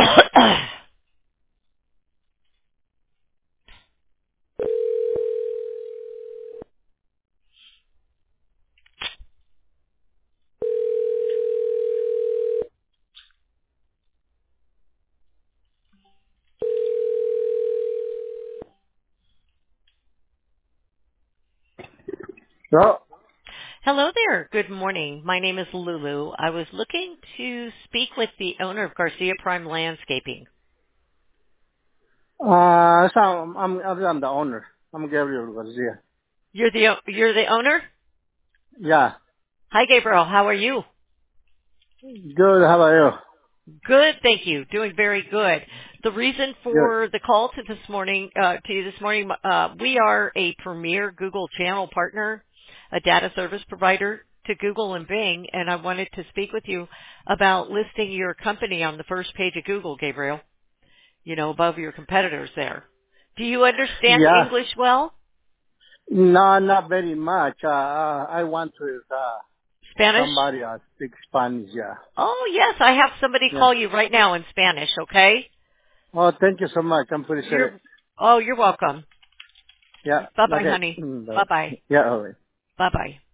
No. Hello there. Good morning. My name is Lulu. I was looking to speak with the owner of Garcia Prime Landscaping. So I'm the owner. I'm Gabriel Garcia. You're the owner? Yeah. Hi, Gabriel. How are you? Good. How about Good, thank you. Doing very good. The reason you? Good. for the call to you this morning, we are a premier Google channel partner, a data service provider to Google and Bing, and I wanted to speak with you about listing your company on the first page of Google, Gabriel. You know, above your competitors there. Do you understand Yeah. English well? No, not very much. I want to Spanish? somebody speak Spanish. Yeah. Oh, yes, I have somebody Yeah. call you right now in Spanish, okay? Oh, thank you so much. I'm appreciate it. You're welcome. Yeah. Bye-bye, Okay. honey. Bye. Bye-bye. Yeah. All right. Bye-bye.